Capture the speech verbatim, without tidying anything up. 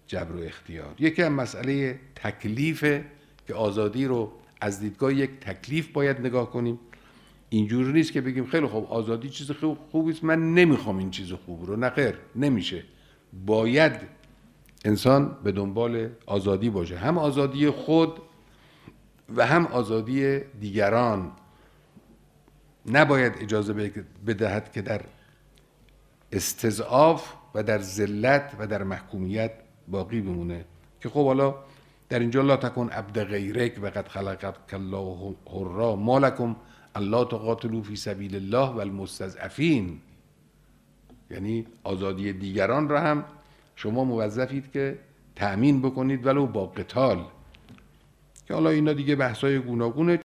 جبر و اختیار. یکی هم مسئله تکلیفه که آزادی رو از دیدگاه یک تکلیف باید نگاه کنیم. اینجوری نیست که بگیم خیلی خوب آزادی چیز خوب خوبی است، من نمیخوام این چیز خوب رو. نه خیر، نمیشه. باید انسان به دنبال آزادی باشه، هم آزادی خود و هم آزادی دیگران. نباید اجازه بدهد که در استضعاف و در ذلت و در محکومیت باقی بمونه. که خب حالا در اینجا لا تکن عبد غیرک و قد خلقک الله حرا ما لکم الا تقاتلوا فی سبیل الله و المستضعفین، یعنی آزادی دیگران را هم شما موظفید که تأمین بکنید ولو با قتال. که حالا اینا دیگه بحثای گوناگونه.